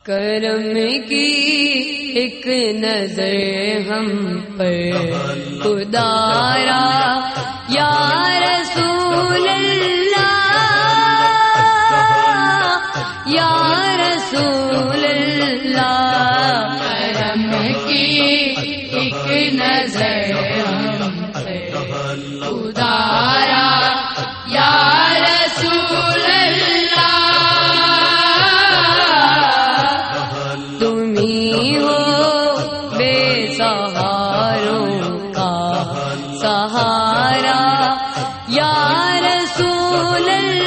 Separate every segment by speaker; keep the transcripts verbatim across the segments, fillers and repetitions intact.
Speaker 1: کرم کی ایک نظر ہم پر خدارا یا رسول اللہ یا رسول اللہ، کرم کی ایک نظر ہم پر خدارا یا رسول اللہ، تمہیں ہو بے سہاروں کا سہارا یا رسول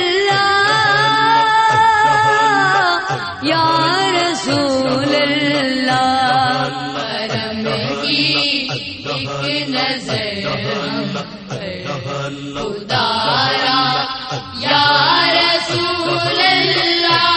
Speaker 1: اللہ یا رسول اللہ، کرم کی ایک نظر ہم پر خدارا یا رسول اللہ،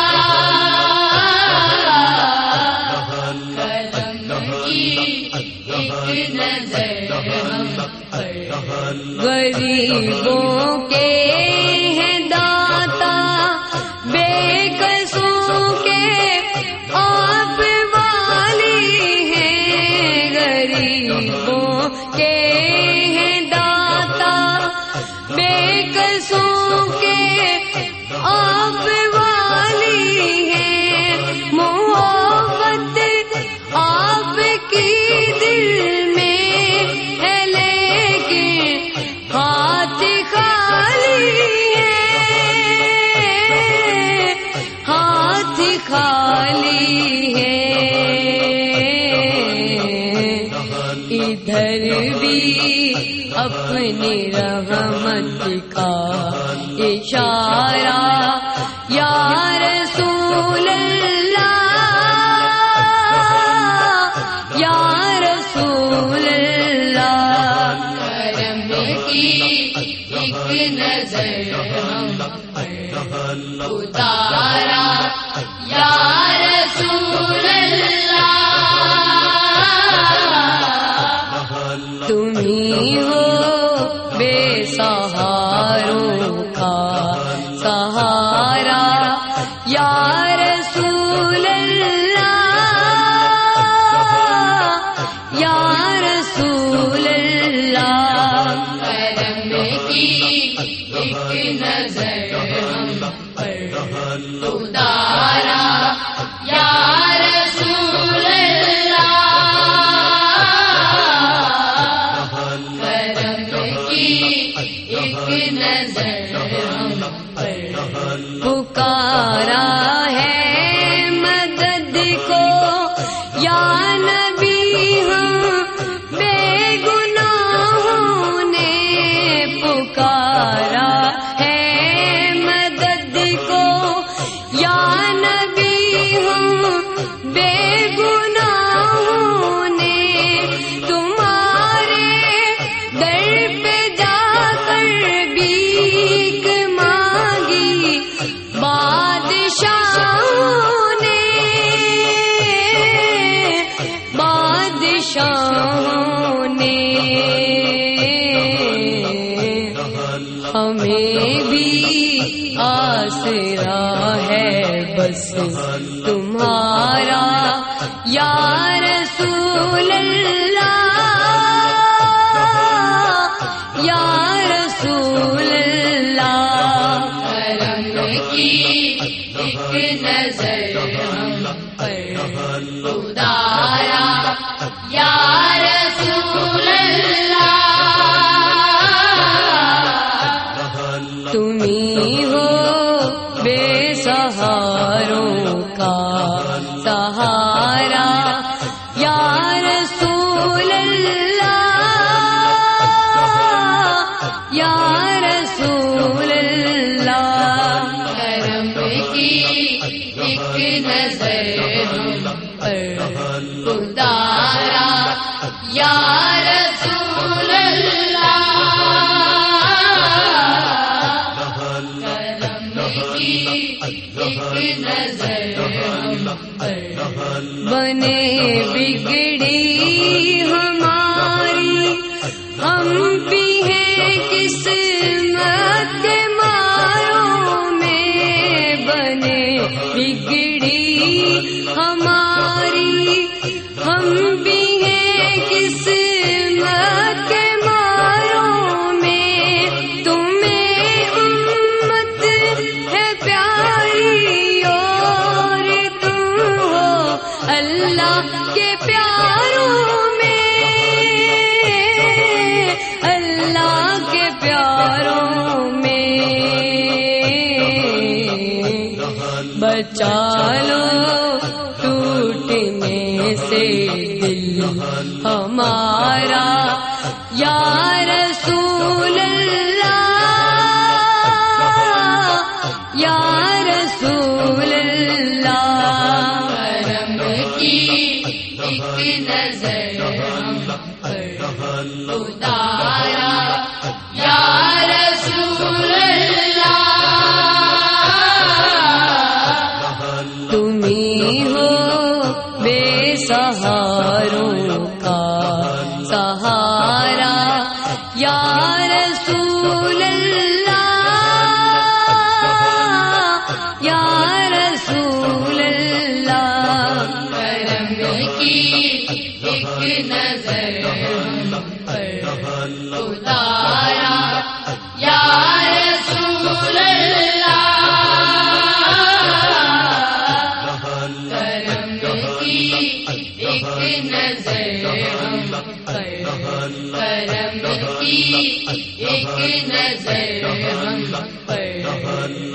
Speaker 1: غریبوں کے ہیں داتا بے قصوں کے آپ والی ہیں، غریبوں کے ہیں داتا بے قصوں کے آپ والی ہیں، محبت آپ کی دل میں ہے لیکن ہاتھ خالی ہے، ہاتھ خالی ہے، ادھر بھی اپنی رحمت کا اشارہ یا رسول اللہ یا رسول اللہ، کرم کی ایک نظر ہم پر اتارا یا رسول اللہ، تمہیں ہو بے سہاروں کا سہارا یا رسول اللہ یا رسول اللہ، کرم کی ایک نظر ہم پر اتارا یا رسول اللہ، کرم کی ایک نظر ہم پر پکارا ہے مدد کو یا نبی ہم بے گناہوں نے، پکارا ہے مدد کو یا نبی ہم بے گناہوں نے، تمہارے در پہ جا کر بھیک مانگی بادشاہوں نے، بادشاہوں نے، ہمیں بھی آسرا ہے بس تمہارا یا رسول اللہ یا رسول اللہ، کرم کی ایک نظر ہم پر اتارا یا رسول اللہ، تمہیں ہو بے سہاروں کا سہارا یا رسول اللہ یا رسول اللہ، کرم کی ایک نظر ہم پر اتارا یا رسول اللہ، ایک نظر ہم پر بنے بگڑی ہماری ہم بھی ہیں قسمت کے ماروں میں، بنے بگڑی ہماری، ہم بھی ہیں قسمت کے ماروں میں، تمہیں امت ہے پیاری اور تم ہو اللہ کے پیاروں میں، اللہ کے پیاروں میں۔ بچا لو ٹوٹنے سے دل ہمارا یا رسول اللہ، یا رسول اللہ۔ کرم کی ایک نظر ہم پر اتارا یا رسول اللہ، تمہیں ہو بے سہاروں کا سہارا یا رسول اللہ، یا رسول اللہ۔ کرم کی ایک نظر ہم پر اتارا یا رسول اللہ، ایک نظر ہم پر، کرم کی ایک نظر ہم پر